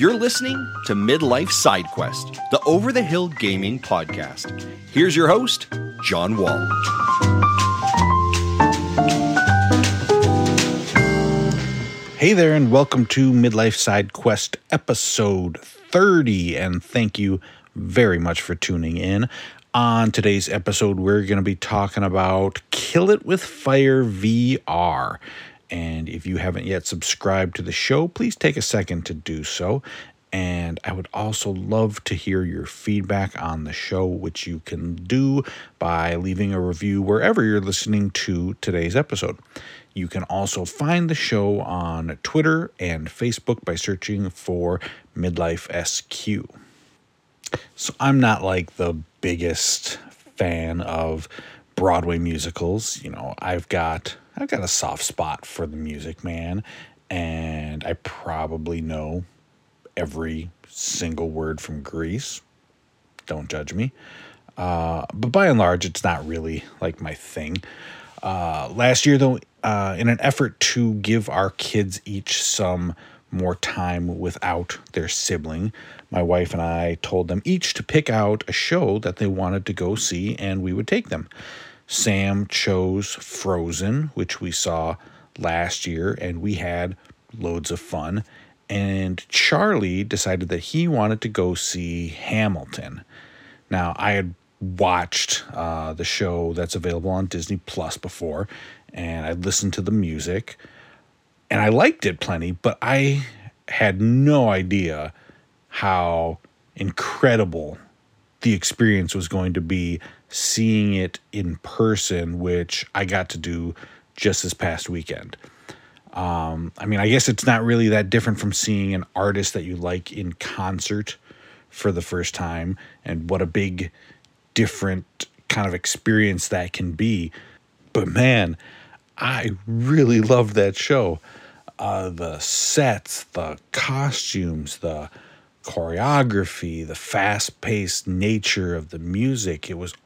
You're listening to Midlife Side Quest, the Over the Hill Gaming Podcast. Here's your host, John Wall. Hey there, and welcome to Midlife Side Quest episode 30, and thank you very much for tuning in. On today's episode, we're going to be talking about Kill It With Fire VR. And if you haven't yet subscribed to the show, please take a second to do so. And I would also love to hear your feedback on the show, which you can do by leaving a review wherever you're listening to today's episode. You can also find the show on Twitter and Facebook by searching for Midlife SQ. So I'm not like the biggest fan of Broadway musicals. You know, I've got a soft spot for the music, man, and I probably know every single word from Grease. Don't judge me. But by and large, it's not really like my thing. Last year, though, in an effort to give our kids each some more time without their sibling, my wife and I told them each to pick out a show that they wanted to go see, and we would take them. Sam chose Frozen, which we saw last year, and we had loads of fun. And Charlie decided that he wanted to go see Hamilton. Now, I had watched the show that's available on Disney Plus before, and I listened to the music, and I liked it plenty, but I had no idea how incredible the experience was going to be seeing it in person, which I got to do just this past weekend. I guess it's not really that different from seeing an artist that you like in concert for the first time, and what a big different kind of experience that can be. But man, I really loved that show. The sets, the costumes, the choreography, the fast-paced nature of the music, it was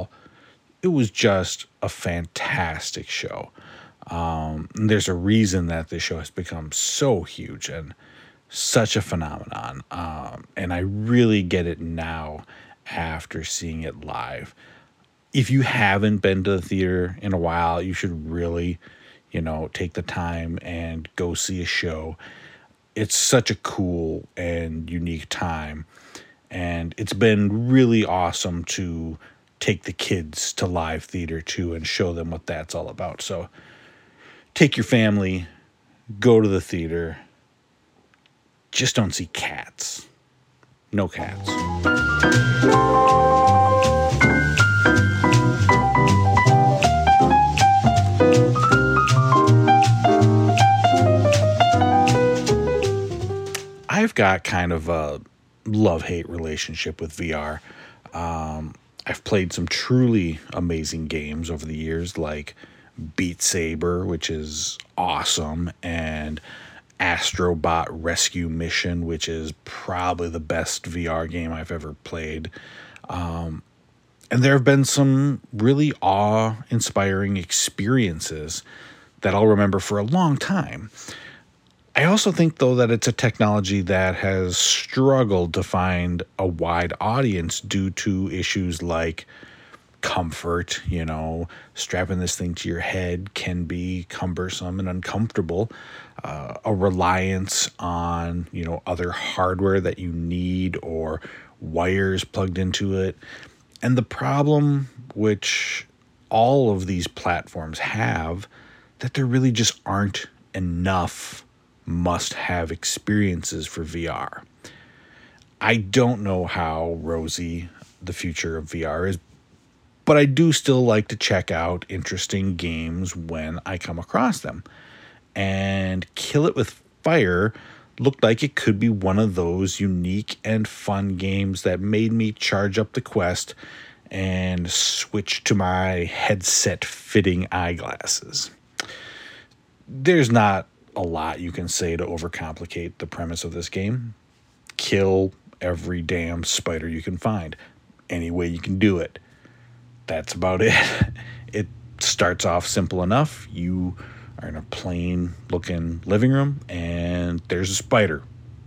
just a fantastic show. There's a reason that this show has become so huge and such a phenomenon. And I really get it now after seeing it live. If you haven't been to the theater in a while, you should really, take the time and go see a show. It's such a cool and unique time. And it's been really awesome to take the kids to live theater too and show them what that's all about. So take your family, go to the theater. Just don't see cats. No cats. I've got kind of a love-hate relationship with VR. I've played some truly amazing games over the years, like Beat Saber, which is awesome, and Astrobot Rescue Mission, which is probably the best VR game I've ever played. And there have been some really awe-inspiring experiences that I'll remember for a long time. I also think, though, that it's a technology that has struggled to find a wide audience due to issues like comfort. Strapping this thing to your head can be cumbersome and uncomfortable. A reliance on, other hardware that you need or wires plugged into it. And the problem, which all of these platforms have, that there really just aren't enough must-have experiences for VR. I don't know how rosy the future of VR is, but I do still like to check out interesting games when I come across them. And Kill It With Fire looked like it could be one of those unique and fun games that made me charge up the Quest and switch to my headset-fitting eyeglasses. There's not a lot you can say to overcomplicate the premise of this game. Kill every damn spider you can find, any way you can do it. That's about it. It starts off simple enough. You are in a plain looking living room and there's a spider.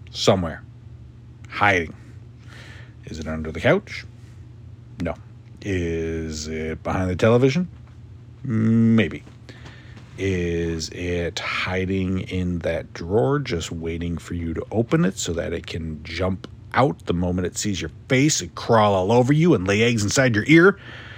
somewhere, hiding. Is it under the couch? No. Is it behind the television? Maybe. Is it hiding in that drawer, just waiting for you to open it so that it can jump out the moment it sees your face and crawl all over you and lay eggs inside your ear?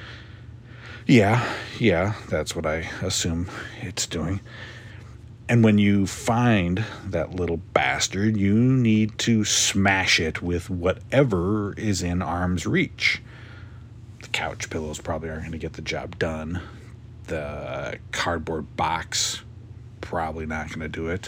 Yeah, that's what I assume it's doing. And when you find that little bastard, you need to smash it with whatever is in arm's reach. The couch pillows probably aren't going to get the job done. The cardboard box, probably not going to do it.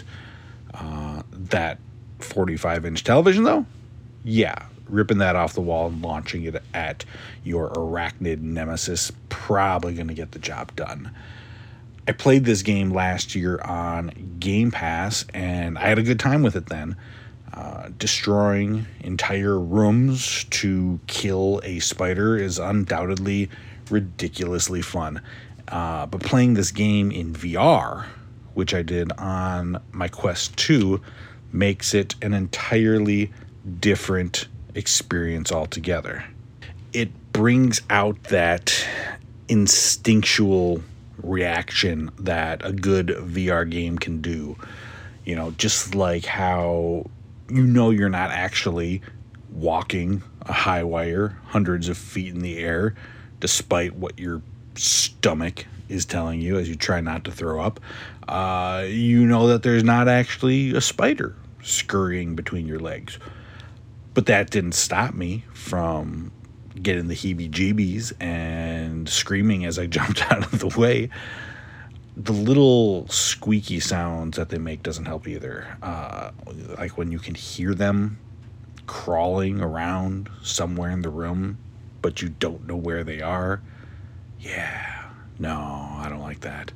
That 45-inch television, though? Yeah, ripping that off the wall and launching it at your arachnid nemesis, probably going to get the job done. I played this game last year on Game Pass, and I had a good time with it then. Destroying entire rooms to kill a spider is undoubtedly ridiculously fun. But playing this game in VR, which I did on my Quest 2, makes it an entirely different experience altogether. It brings out that instinctual reaction that a good VR game can do. You know, just like how you're not actually walking a high wire hundreds of feet in the air, despite what your stomach is telling you as you try not to throw up. You know that there's not actually a spider scurrying between your legs. But that didn't stop me from getting the heebie-jeebies and screaming as I jumped out of the way. The little squeaky sounds that they make doesn't help either. Like when you can hear them crawling around somewhere in the room, but you don't know where they are. Yeah, no, I don't like that.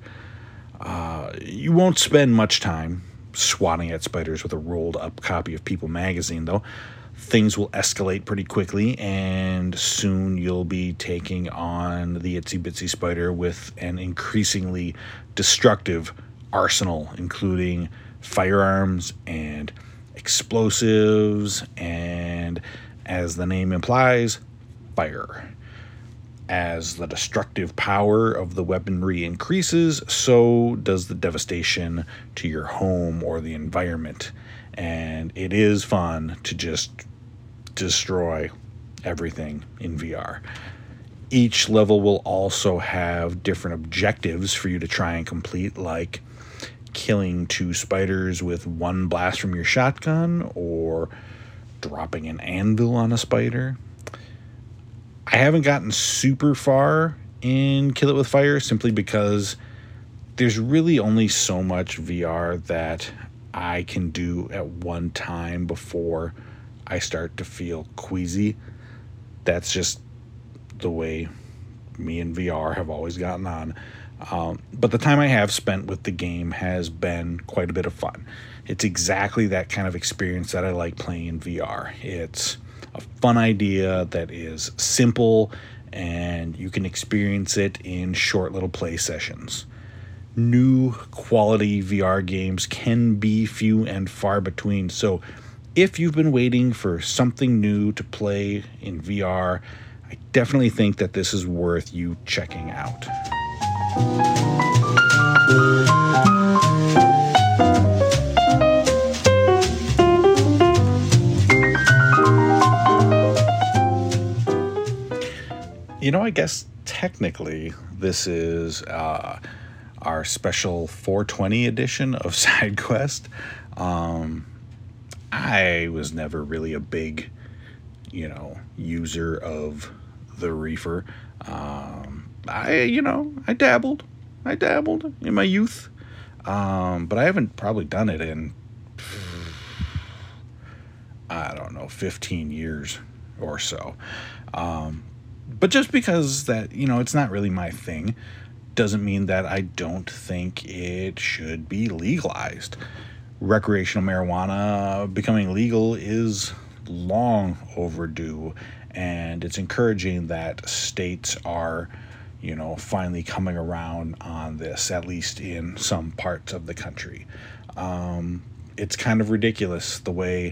You won't spend much time swatting at spiders with a rolled up copy of People magazine, though. Things will escalate pretty quickly, and soon you'll be taking on the itsy bitsy spider with an increasingly destructive arsenal, including firearms and explosives, and as the name implies, fire. As the destructive power of the weaponry increases, so does the devastation to your home or the environment. And it is fun to just destroy everything in VR. Each level will also have different objectives for you to try and complete, like killing 2 spiders with 1 blast from your shotgun, or dropping an anvil on a spider. I haven't gotten super far in Kill It With Fire simply because there's really only so much VR that I can do at one time before I start to feel queasy. That's just the way me and VR have always gotten on. But the time I have spent with the game has been quite a bit of fun. It's exactly that kind of experience that I like playing in VR. It's a fun idea that is simple, and you can experience it in short little play sessions. New quality VR games can be few and far between, so if you've been waiting for something new to play in VR, I definitely think that this is worth you checking out. You know, I guess technically this is our special 420 edition of SideQuest. I was never really a big, user of the reefer. I dabbled in my youth, but I haven't probably done it in, 15 years or so. But just because that, it's not really my thing, doesn't mean that I don't think it should be legalized. Recreational marijuana becoming legal is long overdue, and it's encouraging that states are, finally coming around on this, at least in some parts of the country. it's kind of ridiculous the way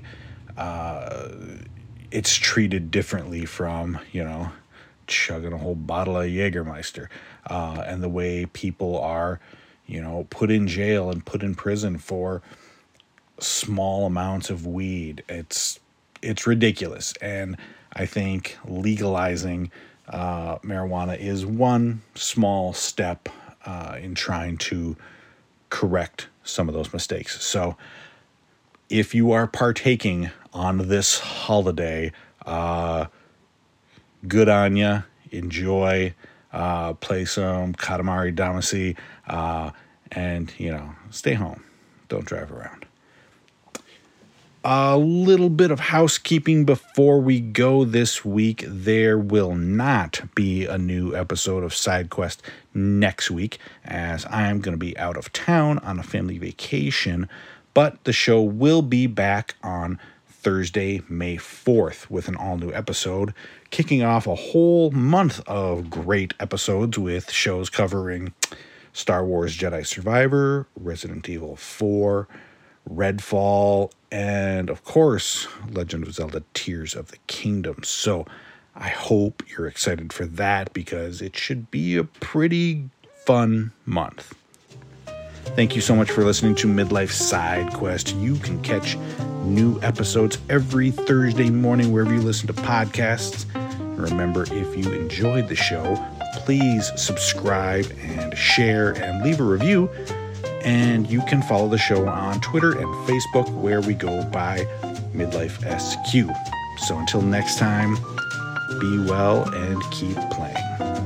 it's treated differently from, chugging a whole bottle of Jägermeister, and the way people are, put in jail and put in prison for small amounts of weed. It's ridiculous. And I think legalizing marijuana is one small step in trying to correct some of those mistakes. So if you are partaking on this holiday, good on ya. Enjoy. Play some Katamari Damacy, and stay home. Don't drive around. A little bit of housekeeping before we go this week. There will not be a new episode of SideQuest next week, as I am going to be out of town on a family vacation, but the show will be back on Thursday, May 4th, with an all-new episode, kicking off a whole month of great episodes with shows covering Star Wars Jedi Survivor, Resident Evil 4, Redfall, and of course, Legend of Zelda Tears of the Kingdom. So I hope you're excited for that, because it should be a pretty fun month. Thank you so much for listening to Midlife Side Quest. You can catch new episodes every Thursday morning wherever you listen to podcasts. Remember, if you enjoyed the show, please subscribe and share and leave a review. And you can follow the show on Twitter and Facebook, where we go by Midlife SQ. So until next time, be well and keep playing.